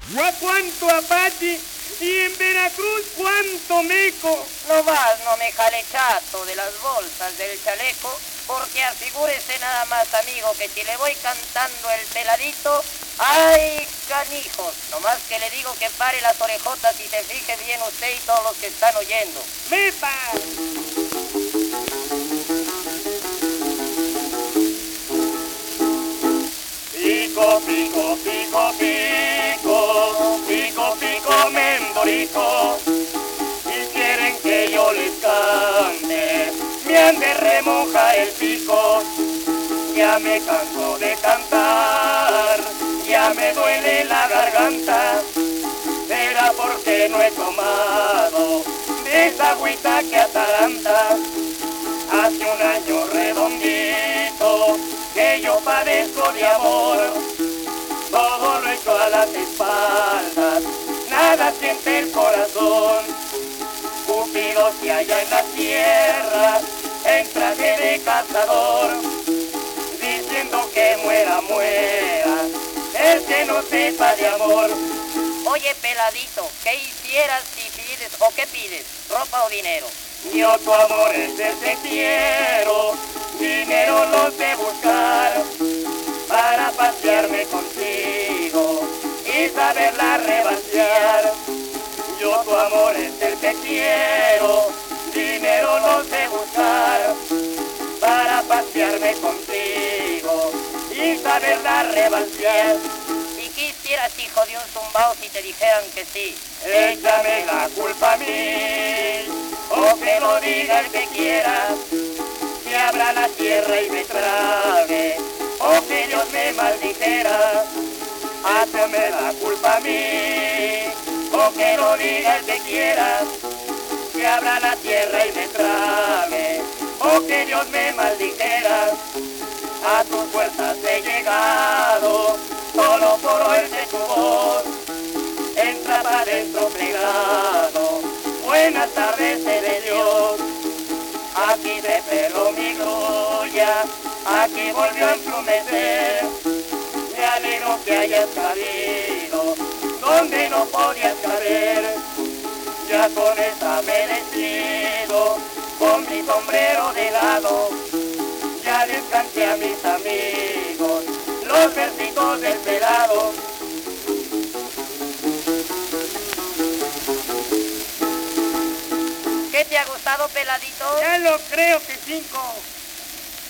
¿Cuánto apache? Y en Veracruz, ¿cuánto meco? No más, no me jale chato de las bolsas del chaleco, porque asegúrese nada más, amigo, que si le voy cantando el peladito, ¡ay, canijos! Nomás que le digo que pare las orejotas y se fije bien usted y todos los que están oyendo. ¡Mepa! Pico, pico, pico, pico, pico, pico, mendorico, y quieren que yo les cante, me han de remojar el pico, ya me canso de cantar, ya me duele la garganta, será porque no he tomado de esa agüita que ataranta, hace un año redondito, que yo padezco de amor, todo lo echo a las espaldas, nada siente el corazón, Cupido se halla en la tierra, en traje de cazador, diciendo que muera, muera, el que no sepa de amor. Oye, peladito, ¿qué hicieras si pides o qué pides? ¿Ropa o dinero? Yo tu amor es el que quiero, dinero no sé buscar, para pasearme contigo y saberla rebasear. Yo tu amor es el que quiero, dinero no sé buscar, para pasearme contigo y saberla rebasear. ¿Y qué hicieras, hijo de un zumbao, si te dijeran que sí? Échame la culpa a mí, o que lo diga el que quiera, que abra la tierra y me trague, o que Dios me maldijera. Hazme la culpa a mí, o que lo diga el que quiera, que abra la tierra y me trague, o que Dios me maldijera. A tus puertas he llegado, solo por oírte tu voz, entra para dentro plegado, buenas tardes de Dios. Aquí te peló mi gloria, aquí volvió a emplumecer, me alegro que hayas caído, donde no podías caber, ya con esta me despido, con mi sombrero de lado, ya les canté a mis amigos, los versitos del pelado. ¿Qué te ha gustado, peladito? Ya lo creo que 5.